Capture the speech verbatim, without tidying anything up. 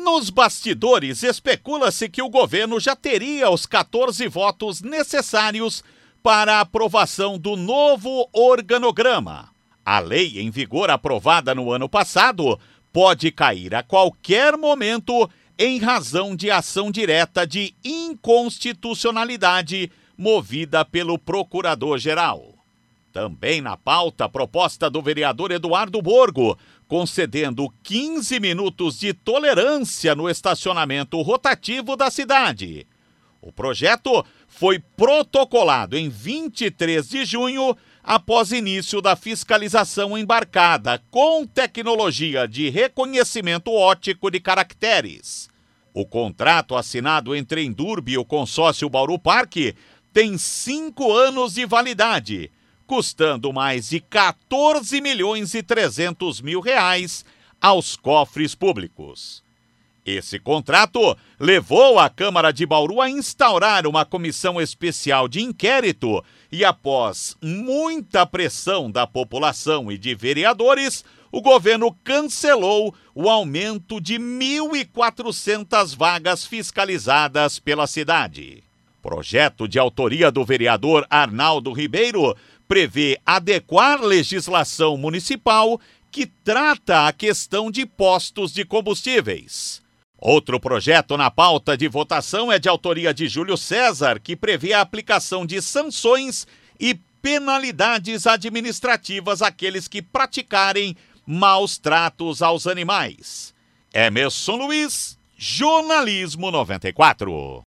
Nos bastidores, especula-se que o governo já teria os quatorze votos necessários para a aprovação do novo organograma. A lei em vigor aprovada no ano passado pode cair a qualquer momento em razão de ação direta de inconstitucionalidade movida pelo Procurador-Geral. Também na pauta, a proposta do vereador Eduardo Borgo, concedendo quinze minutos de tolerância no estacionamento rotativo da cidade. O projeto foi protocolado em vinte e três de junho, após início da fiscalização embarcada com tecnologia de reconhecimento óptico de caracteres. O contrato assinado entre Endurbe e o consórcio Bauru Parque tem cinco anos de validade, custando mais de quatorze milhões e trezentos mil reais aos cofres públicos. Esse contrato levou a Câmara de Bauru a instaurar uma comissão especial de inquérito e, após muita pressão da população e de vereadores, o governo cancelou o aumento de mil e quatrocentas vagas fiscalizadas pela cidade. Projeto de autoria do vereador Arnaldo Ribeiro prevê adequar legislação municipal que trata a questão de postos de combustíveis. Outro projeto na pauta de votação é de autoria de Júlio César, que prevê a aplicação de sanções e penalidades administrativas àqueles que praticarem maus tratos aos animais. Emerson Luiz, Jornalismo noventa e quatro.